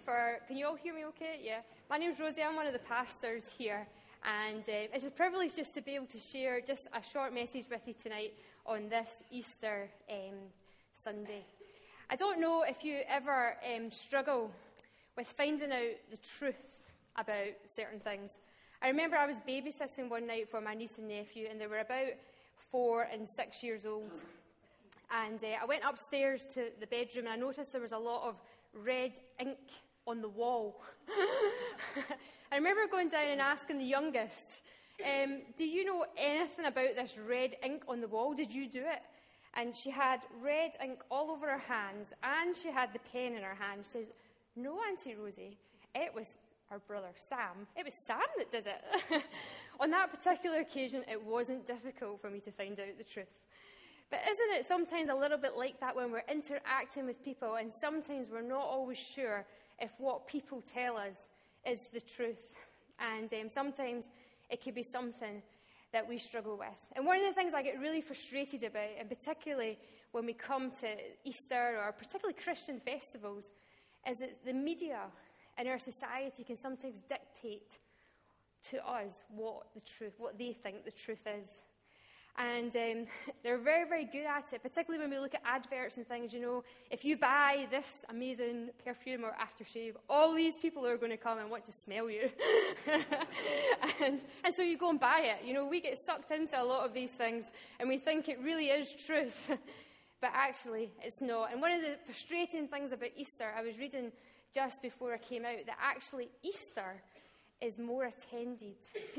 Can you all hear me okay? Yeah. My name's Rosie. I'm one of the pastors here. And it's a privilege just to be able to share just a short message with you tonight on this Easter Sunday. I don't know if you ever struggle with finding out the truth about certain things. I remember I was babysitting one night for my niece and nephew, and they were about 4 and 6 years old. And I went upstairs to the bedroom, and I noticed there was a lot of red ink on the wall. I remember going down and asking the youngest, do you know anything about this red ink on the wall? Did you do it? And she had red ink all over her hands, and she had the pen in her hand. She says, no, Auntie Rosie, it was our brother Sam. It was Sam that did it. On that particular occasion, it wasn't difficult for me to find out the truth. But isn't it sometimes a little bit like that when we're interacting with people, and sometimes we're not always sure if what people tell us is the truth? And sometimes it could be something that we struggle with. And one of the things I get really frustrated about, and particularly when we come to Easter or particularly Christian festivals, is that the media in our society can sometimes dictate to us what they think the truth is. And they're very, very good at it, particularly when we look at adverts and things. You know, if you buy this amazing perfume or aftershave, all these people are going to come and want to smell you. and so you go and buy it. You know, we get sucked into a lot of these things, and we think it really is truth. But actually, it's not. And one of the frustrating things about Easter, I was reading just before I came out, that actually Easter is more attended.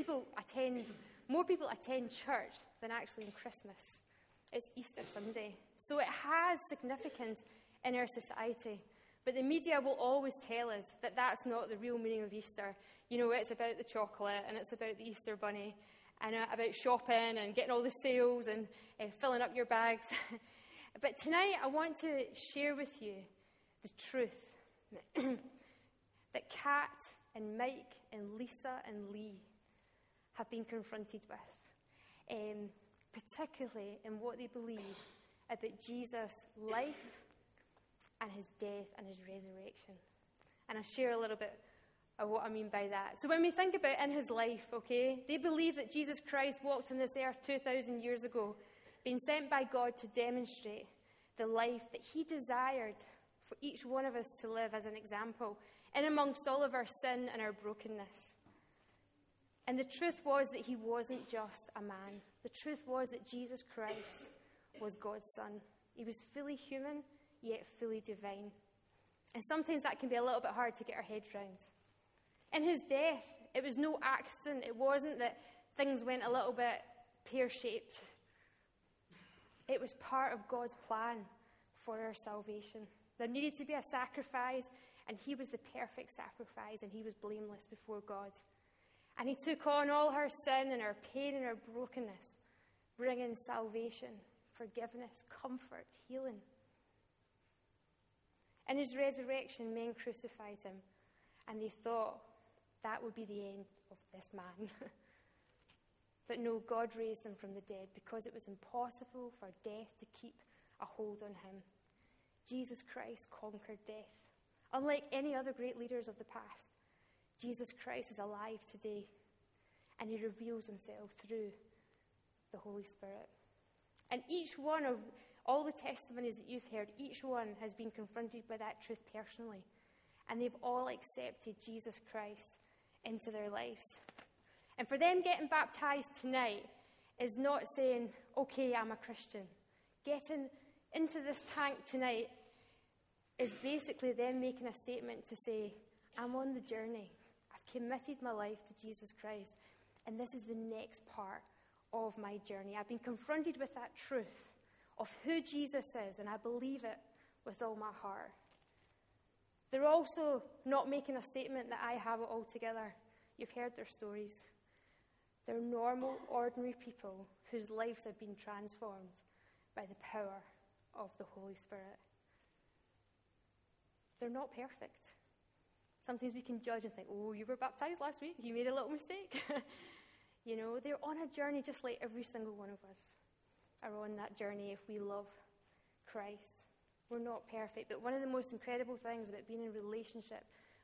More people attend church than actually in Christmas. It's Easter Sunday. So it has significance in our society. But the media will always tell us that that's not the real meaning of Easter. You know, it's about the chocolate, and it's about the Easter bunny, and about shopping and getting all the sales and filling up your bags. But tonight I want to share with you the truth that Kat and Mike and Lisa and Lee have been confronted with, particularly in what they believe about Jesus' life and his death and his resurrection. And I'll share a little bit of what I mean by that. So when we think about in his life, okay, they believe that Jesus Christ walked on this earth 2,000 years ago, being sent by God to demonstrate the life that he desired for each one of us to live as an example, in amongst all of our sin and our brokenness. And the truth was that he wasn't just a man. The truth was that Jesus Christ was God's son. He was fully human, yet fully divine. And sometimes that can be a little bit hard to get our heads round. In his death, it was no accident. It wasn't that things went a little bit pear-shaped. It was part of God's plan for our salvation. There needed to be a sacrifice, and he was the perfect sacrifice, and he was blameless before God. And he took on all our sin and our pain and our brokenness, bringing salvation, forgiveness, comfort, healing. In his resurrection, men crucified him, and they thought that would be the end of this man. But no, God raised him from the dead because it was impossible for death to keep a hold on him. Jesus Christ conquered death. Unlike any other great leaders of the past, Jesus Christ is alive today, and he reveals himself through the Holy Spirit. And each one of all the testimonies that you've heard, each one has been confronted by that truth personally, and they've all accepted Jesus Christ into their lives. And for them getting baptized tonight is not saying, okay, I'm a Christian. Getting into this tank tonight is basically them making a statement to say, I'm on the journey. I've committed my life to Jesus Christ, and this is the next part of my journey. I've been confronted with that truth of who Jesus is, and I believe it with all my heart. They're also not making a statement that I have it all together. You've heard their stories. They're normal, ordinary people whose lives have been transformed by the power of the Holy Spirit. They're not perfect. Sometimes we can judge and think, oh, you were baptized last week. You made a little mistake. You know, they're on a journey just like every single one of us are on that journey if we love Christ. We're not perfect, but one of the most incredible things about being in relationship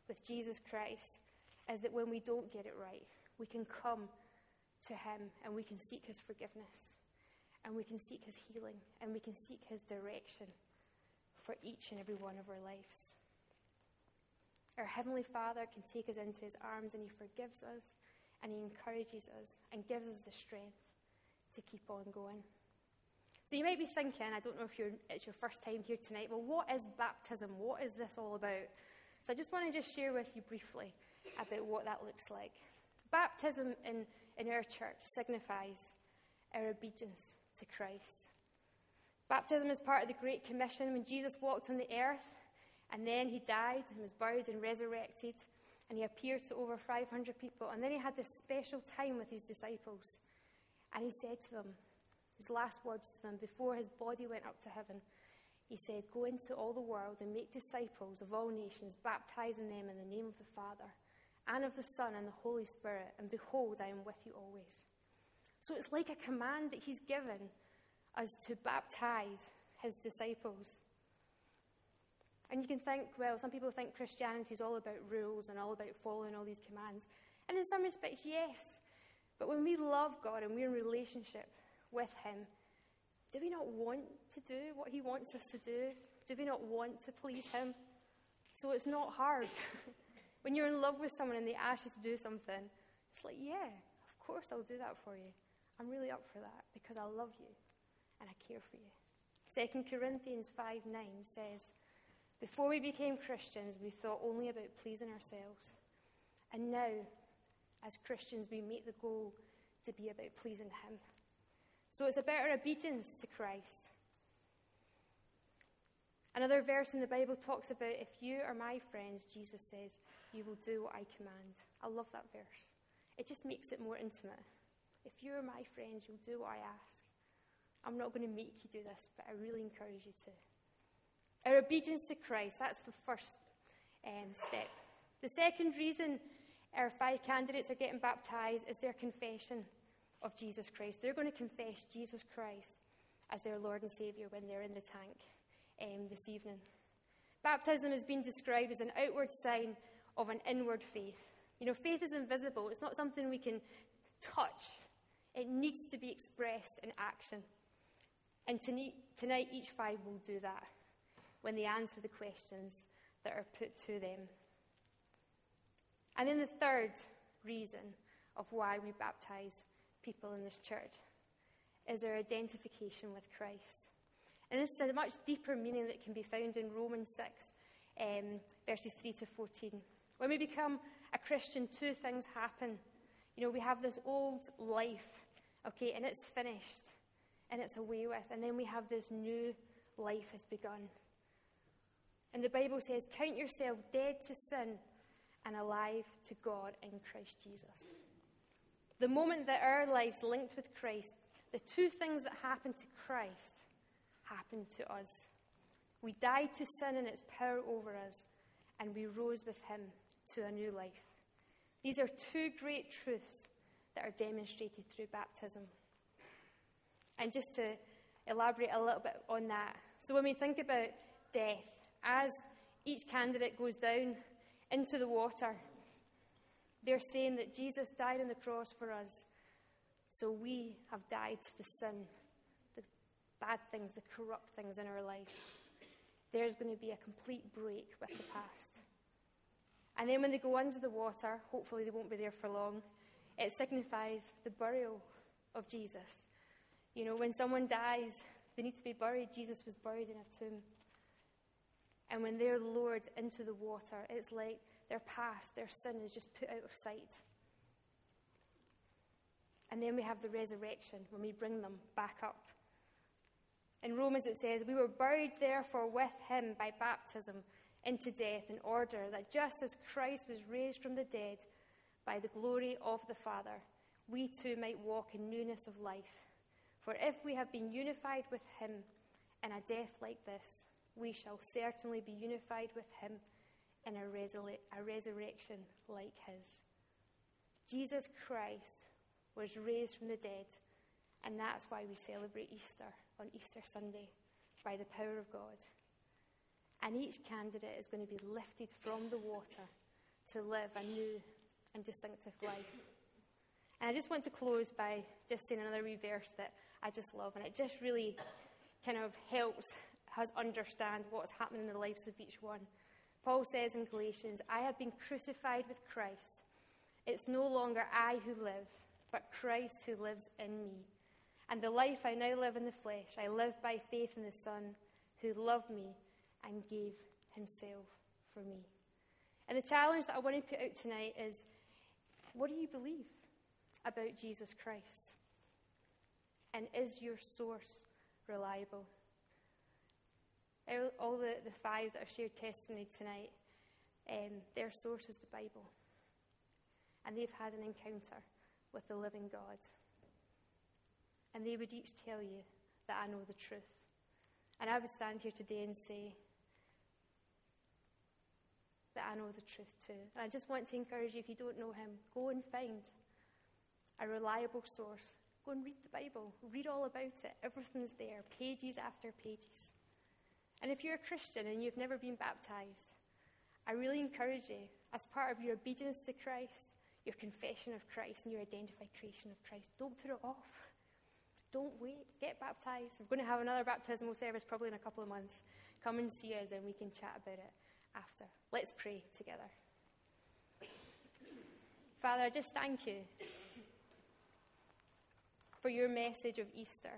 with Jesus Christ is that when we don't get it right, we can come to him and we can seek his forgiveness and we can seek his healing and we can seek his direction for each and every one of our lives. Our Heavenly Father can take us into his arms and he forgives us and he encourages us and gives us the strength to keep on going. So you might be thinking, I don't know if it's your first time here tonight, well, what is baptism? What is this all about? So I just want to just share with you briefly about what that looks like. Baptism in our church signifies our obedience to Christ. Baptism is part of the Great Commission when Jesus walked on the earth and then he died and was buried and resurrected and he appeared to over 500 people and then he had this special time with his disciples and he said to them, his last words to them before his body went up to heaven, he said, "Go into all the world and make disciples of all nations, baptizing them in the name of the Father and of the Son and the Holy Spirit, and behold, I am with you always." So it's like a command that he's given us to baptize his disciples. And you can think, well, some people think Christianity is all about rules and all about following all these commands. And in some respects, yes. But when we love God and we're in relationship with him, do we not want to do what he wants us to do? Do we not want to please him? So it's not hard. When you're in love with someone and they ask you to do something, it's like, yeah, of course I'll do that for you. I'm really up for that because I love you and I care for you. 2 Corinthians 5:9 says, "Before we became Christians, we thought only about pleasing ourselves. And now, as Christians, we make the goal to be about pleasing him." So it's about our obedience to Christ. Another verse in the Bible talks about, "If you are my friends," Jesus says, "you will do what I command." I love that verse. It just makes it more intimate. If you are my friends, you'll do what I ask. I'm not going to make you do this, but I really encourage you to. Our obedience to Christ, that's the first step. The second reason our 5 candidates are getting baptized is their confession of Jesus Christ. They're going to confess Jesus Christ as their Lord and Saviour when they're in the tank this evening. Baptism has been described as an outward sign of an inward faith. You know, faith is invisible. It's not something we can touch. It needs to be expressed in action. And tonight, each 5 will do that when they answer the questions that are put to them. And then the third reason of why we baptize people in this church is our identification with Christ. And this is a much deeper meaning that can be found in Romans 6, verses 3 to 14. When we become a Christian, 2 things happen. You know, we have this old life, okay, and it's finished, and it's away with. And then we have this new life has begun. And the Bible says, "Count yourself dead to sin and alive to God in Christ Jesus." The moment that our lives linked with Christ, the 2 things that happened to Christ happened to us. We died to sin and its power over us, and we rose with him to a new life. These are 2 great truths that are demonstrated through baptism. And just to elaborate a little bit on that, so when we think about death, as each candidate goes down into the water, they're saying that Jesus died on the cross for us, so we have died to the sin, the bad things, the corrupt things in our lives. There's going to be a complete break with the past. And then when they go under the water, hopefully they won't be there for long, it signifies the burial of Jesus. You know, when someone dies, they need to be buried. Jesus was buried in a tomb. And when they're lowered into the water, it's like their past, their sin is just put out of sight. And then we have the resurrection when we bring them back up. In Romans it says, "We were buried therefore with him by baptism into death, in order that just as Christ was raised from the dead by the glory of the Father, we too might walk in newness of life. For if we have been unified with him in a death like this, we shall certainly be unified with him in a resurrection like his." Jesus Christ was raised from the dead, and that's why we celebrate Easter on Easter Sunday, by the power of God. And each candidate is going to be lifted from the water to live a new and distinctive life. And I just want to close by just saying another wee verse that I just love, and it just really kind of helps us understand what's happening in the lives of each one. Paul says in Galatians, "I have been crucified with Christ. It's no longer I who live, but Christ who lives in me. And the life I now live in the flesh, I live by faith in the Son who loved me and gave himself for me." And the challenge that I want to put out tonight is, what do you believe about Jesus Christ? And is your source reliable? All the five that have shared testimony tonight, their source is the Bible. And they've had an encounter with the living God. And they would each tell you that I know the truth. And I would stand here today and say that I know the truth too. And I just want to encourage you, if you don't know him, go and find a reliable source. Go and read the Bible. Read all about it. Everything's there, pages after pages. And if you're a Christian and you've never been baptized, I really encourage you, as part of your obedience to Christ, your confession of Christ, and your identified creation of Christ, don't put it off. Don't wait. Get baptized. We're going to have another baptismal service probably in a couple of months. Come and see us and we can chat about it after. Let's pray together. Father, I just thank you for your message of Easter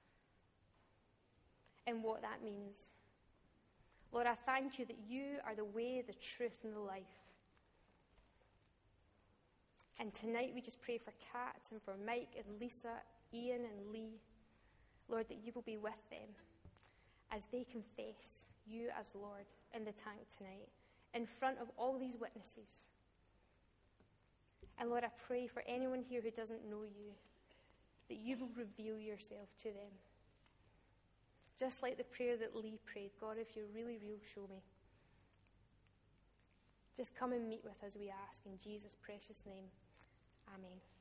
and what that means. Lord, I thank you that you are the way, the truth, and the life. And tonight we just pray for Kat and for Mike and Lisa, Ian and Lee. Lord, that you will be with them as they confess you as Lord in the tank tonight, in front of all these witnesses. And Lord, I pray for anyone here who doesn't know you, that you will reveal yourself to them. Just like the prayer that Lee prayed, God, if you're really real, show me. Just come and meet with us, we ask, in Jesus' precious name. Amen.